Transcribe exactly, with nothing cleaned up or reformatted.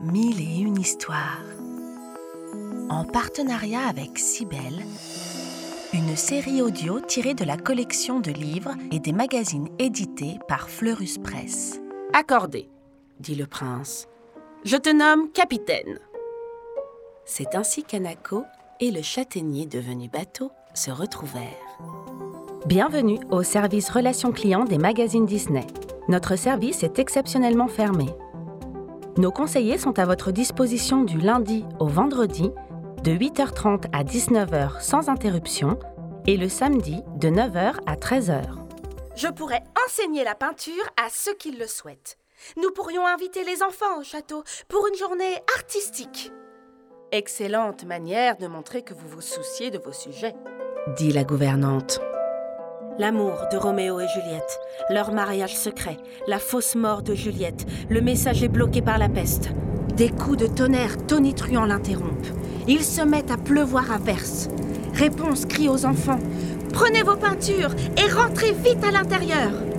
Mille et une histoires. En partenariat avec Cybelle, une série audio tirée de la collection de livres et des magazines édités par Fleurus Press. Accordé, dit le prince. Je te nomme capitaine. C'est ainsi qu'Anako et le châtaignier devenu bateau se retrouvèrent. Bienvenue au service relations clients des magazines Disney. Notre service est exceptionnellement fermé. Nos conseillers sont à votre disposition du lundi au vendredi de huit heures trente à dix-neuf heures sans interruption et le samedi de neuf heures à treize heures. Je pourrais enseigner la peinture à ceux qui le souhaitent. Nous pourrions inviter les enfants au château pour une journée artistique. Excellente manière de montrer que vous vous souciez de vos sujets, dit la gouvernante. L'amour de Roméo et Juliette, leur mariage secret, la fausse mort de Juliette, le messager bloqué par la peste. Des coups de tonnerre tonitruants l'interrompent. Ils se mettent à pleuvoir à verse. Réponse crie aux enfants. Prenez vos peintures et rentrez vite à l'intérieur.